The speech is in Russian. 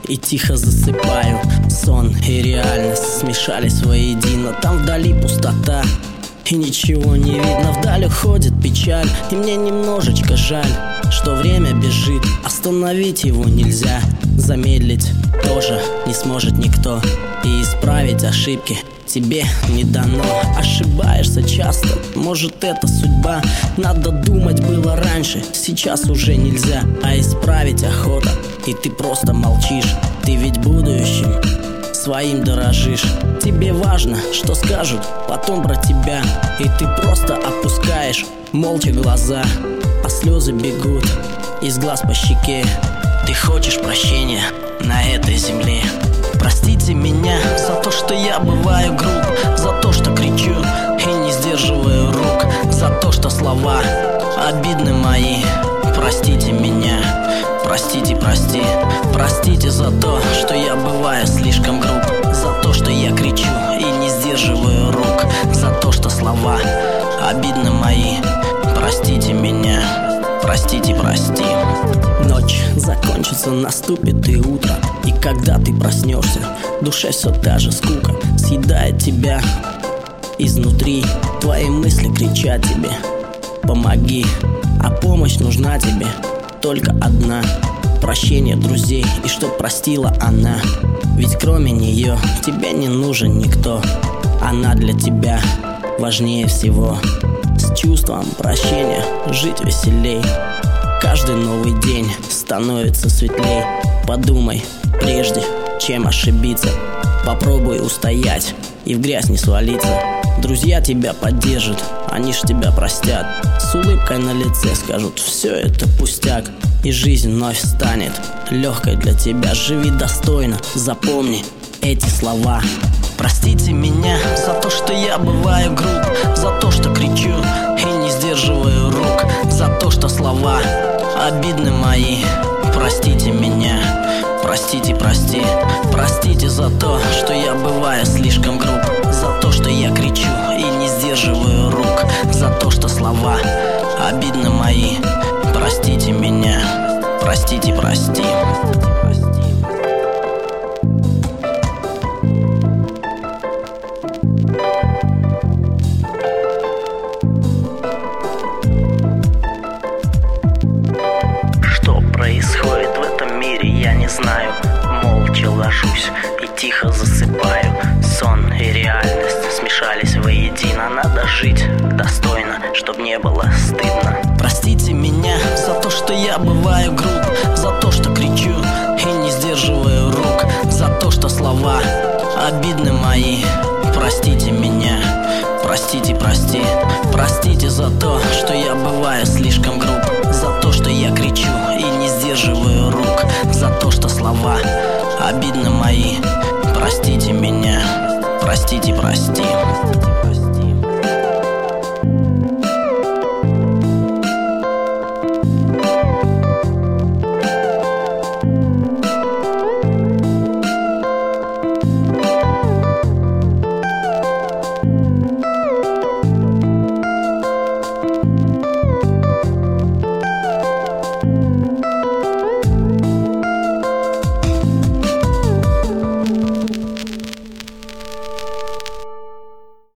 и тихо засыпаю. Сон и реальность смешались воедино. Там вдали пустота, и ничего не видно. Вдаль уходит печаль, и мне немножечко жаль, что время бежит, остановить его нельзя. Замедлить тоже не сможет никто, и исправить ошибки тебе не дано. Ошибаешься часто, может это судьба. Надо думать было раньше, сейчас уже нельзя. А исправить охота, и ты просто молчишь. Ты ведь будущим своим дорожишь. Тебе важно, что скажут потом про тебя, и ты просто опускаешь молча глаза, а слезы бегут из глаз по щеке. Ты хочешь прощения на этой земле. Простите меня за то, что я бываю груб, за то, что кричу и не сдерживаю рук, за то, что слова обидны мои. Простите меня, простите, прости. Простите за то, что я бываю слишком груб, за то, что я кричу и не сдерживаю рук, за то, что слова обидны мои. Простите меня, простите, прости. Ночь закончится, наступит и утро, и когда ты проснешься, в душе все та же скука съедает тебя изнутри. Твои мысли кричат тебе: помоги, а помощь нужна тебе только одна. Прощение друзей, и чтоб простила она, ведь кроме нее тебе не нужен никто. Она для тебя важнее всего. С чувством прощения жить веселей. Каждый новый день становится светлей. Подумай прежде, чем ошибиться. Попробуй устоять и в грязь не свалиться. Друзья тебя поддержат, они ж тебя простят. С улыбкой на лице скажут: все это пустяк. И жизнь вновь станет легкой для тебя. Живи достойно, запомни эти слова. Простите меня за то, что я бываю груб, за то, что кричу и не сдерживаю рук, за то, что слова обидны мои. Простите меня, простите, прости. Простите за то, что я бываю слишком груб, за то, что я кричу и не сдерживаю рук, за то, что слова обидны мои. Простите меня, простите, прости. Что происходит в этом мире, я не знаю. Молча ложусь и тихо засыпаю. Сон и реальность смешались воедино. Надо жить достойно, чтоб не было стыдно. Простите меня за то, что я бываю груб, за то, что кричу и не сдерживаю рук, за то, что слова обидны мои. Простите меня, простите, прости. Простите за то, что я бываю слишком груб, за то, что я кричу и не сдерживаю рук, за то, что слова обидны мои. Простите меня, простите, прости.